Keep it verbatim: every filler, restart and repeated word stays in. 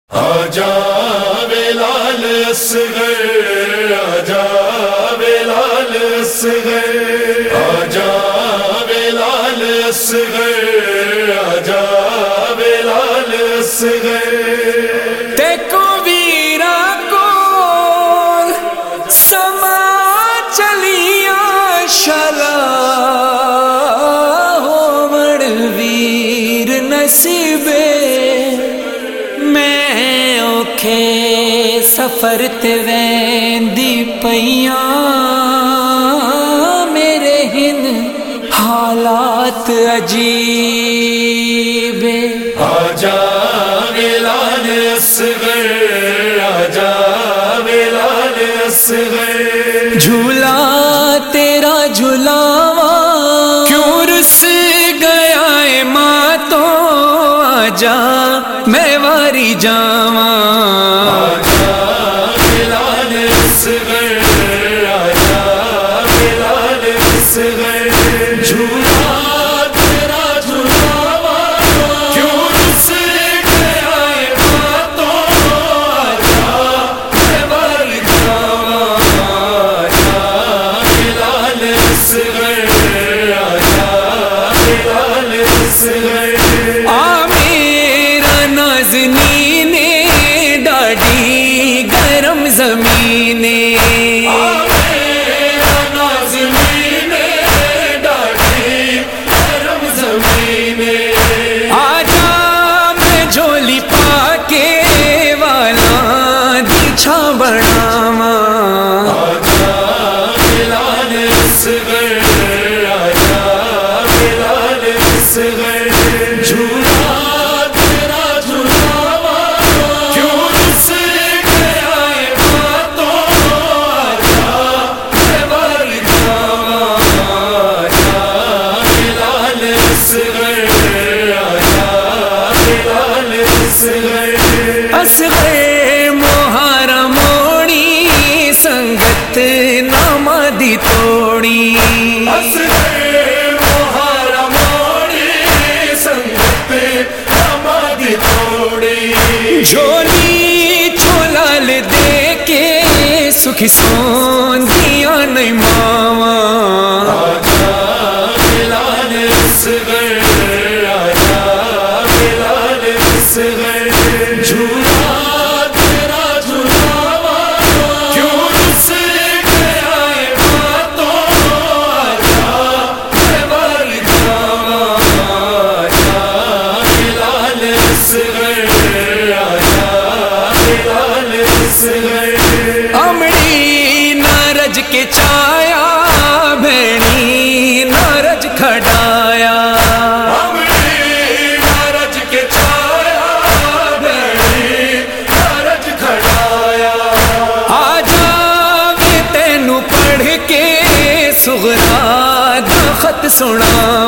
آجا بلال اصغر، آجا بلال اصغر، آجا بلال اصغر، آجا بلال اصغر۔ دیکھو ویرا کو سما چلیاں شلا ہو مڑ ویر نصیبے میں اوکھے سفر تے ویندی پیاں میرے ہن حالات عجیب۔ آجا بلال اصغر، آجا بلال اصغر، جھولا تیرا جھلاواں کیوں رس گیا ہے ماں تو آجا میں واری جاواں۔ آجا بلال اصغر، آجا بلال اصغر، جھولا تیرا جھلاواں کیوں رس گیا ہے ماں تو آجا میں واری جاواں۔ آجا بلال اصغر، آجا بلال اصغر، آ میرا نازنین ڈاڈی گرم زمین، آ میرا نازنین ڈاڈی گرم زمین، آجا میں جھولی پا کے والا دی چھاں بناواں۔ آجا بلال اصغر، آجا بلال اصغر، جھولا تیرا جھلاواں کیوں رس گیا ہے ماں تو آجا میں واری جاواں۔ آجا بلال اصغر، آجا بلال اصغر، اصغر مہارا موڑی سنگت نامہ دی توڑی، اصغر مہارا موڑی سنگت نامہ دی توڑی، جھولی چھولال دے کے سکھی سون دیا نہیں ماواں۔ آجا بلال اصغر، آجا بلال اصغر، جھولا تیرا جھلاواں کیوں رس گیا ہے ماں تو آجا میں واری جاواں۔ آجا بلال اصغر، آجا بلال اصغر، امڑی نارج کے چایا بھینی نارج کھڈایا، امڑی نارج کے چھایا بھینی نارج کھڑایا، آجا میں تینوں پڑھ کے سغرا دا خط سنا